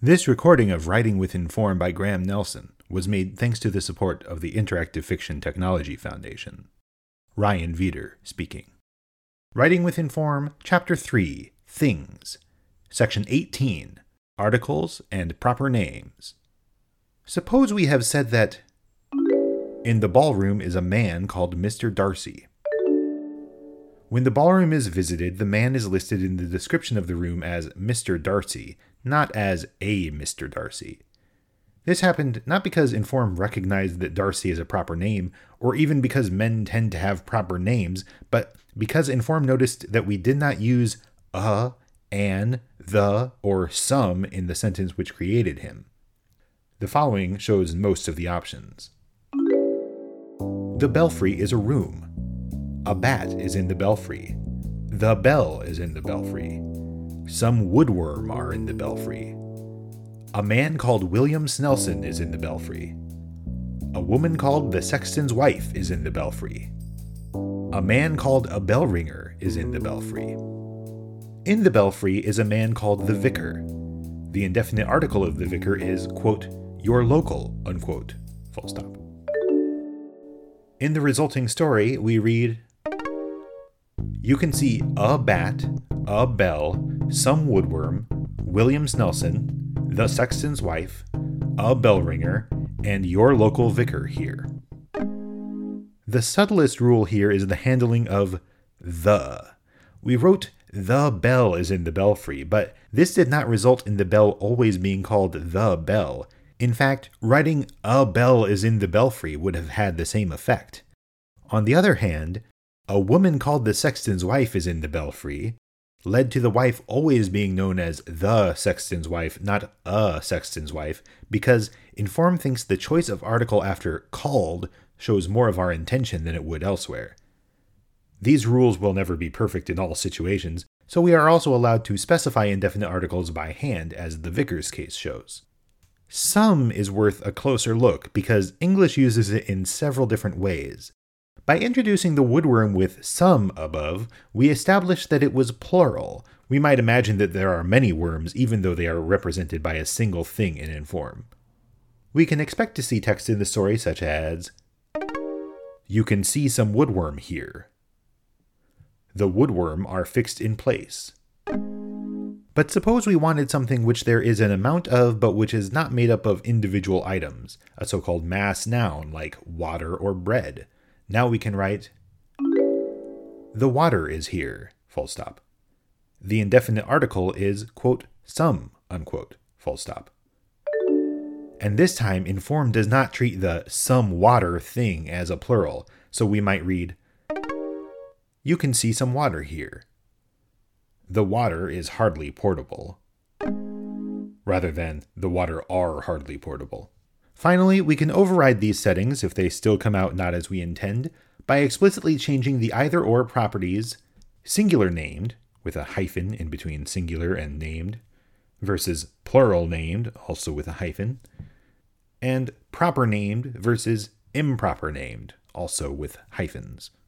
This recording of Writing with Inform by Graham Nelson was made thanks to the support of the Interactive Fiction Technology Foundation. Ryan Veeder speaking. Writing with Inform, Chapter 3, Things, Section 18, Articles and Proper Names. Suppose we have said that in the ballroom is a man called Mr. Darcy. When the ballroom is visited, the man is listed in the description of the room as Mr. Darcy, not as a Mr. Darcy. This happened not because Inform recognized that Darcy is a proper name, or even because men tend to have proper names, but because Inform noticed that we did not use a, an, the, or some in the sentence which created him. The following shows most of the options. The belfry is a room. A bat is in the belfry. The bell is in the belfry. Some woodworm are in the belfry. A man called William Snelson is in the belfry. A woman called the sexton's wife is in the belfry. A man called a bell ringer is in the belfry. In the belfry is a man called the vicar. The indefinite article of the vicar is, quote, your local, unquote, full stop. In the resulting story, we read, you can see a bat, a bell, some woodworm, William Snelson, the sexton's wife, a bell ringer, and your local vicar here. The subtlest rule here is the handling of the. We wrote the bell is in the belfry, but this did not result in the bell always being called the bell. In fact, writing a bell is in the belfry would have had the same effect. On the other hand, a woman called the sexton's wife is in the belfry led to the wife always being known as the sexton's wife, not a sexton's wife, because Inform thinks the choice of article after called shows more of our intention than it would elsewhere. These rules will never be perfect in all situations, so we are also allowed to specify indefinite articles by hand, as the vicar's case shows. Some is worth a closer look because English uses it in several different ways. By introducing the woodworm with some above, we established that it was plural. We might imagine that there are many worms even though they are represented by a single thing in Inform. We can expect to see text in the story such as, you can see some woodworm here. The woodworm are fixed in place. But suppose we wanted something which there is an amount of but which is not made up of individual items, a so-called mass noun like water or bread. Now we can write, the water is here, full stop. The indefinite article is, quote, some, unquote, full stop. And this time, Inform does not treat the some water thing as a plural, so we might read, you can see some water here. The water is hardly portable, rather than the water are hardly portable. Finally, we can override these settings if they still come out not as we intend by explicitly changing the either-or properties singular named, with a hyphen in between singular and named, versus plural named, also with a hyphen, and proper named versus improper named, also with hyphens.